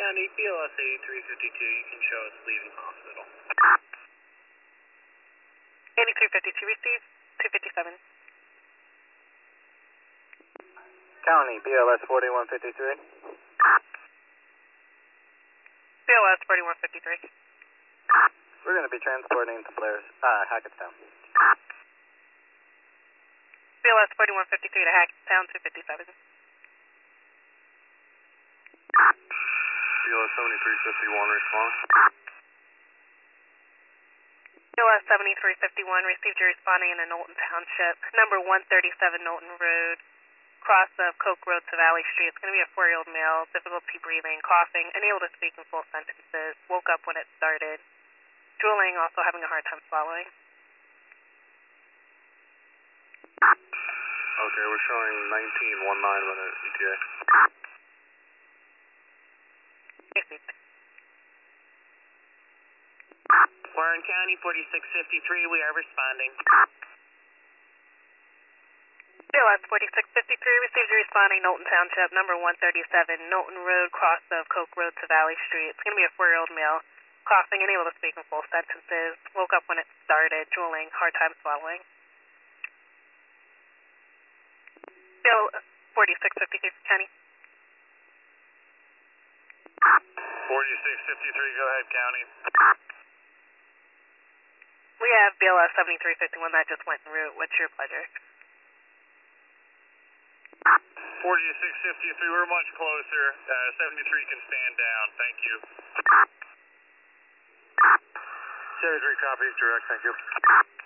County, BLS 8352, you can show us leaving hospital. 8352, received 257. County, BLS 4153. BLS 4153. We're going to be transporting to Blair's, Hackettstown. BLS 4153 to Hackettstown, 257. BLS 7351, response. BLS 7351, received your responding in the Knowlton Township, number 137 Knowlton Road, cross of Coke Road to Valley Street. It's going to be a 4-year-old male, difficulty breathing, coughing, unable to speak in full sentences, woke up when it started, drooling, also having a hard time swallowing. Okay, we're showing 1919 minute ETA. Warren County, 4653, we are responding. BLS 4653, received your responding Knowlton Township, number 137 Knowlton Road, cross of Coke Road to Valley Street. It's going to be a 4-year-old male, coughing, unable to speak in full sentences, woke up when it started, drooling, hard time swallowing. Bill 4653 County. 4653, go ahead, County. We have BLS 7351 that just went en route. What's your pleasure? 4653, we're much closer. 73 can stand down. Thank you. 73 copy, direct, thank you.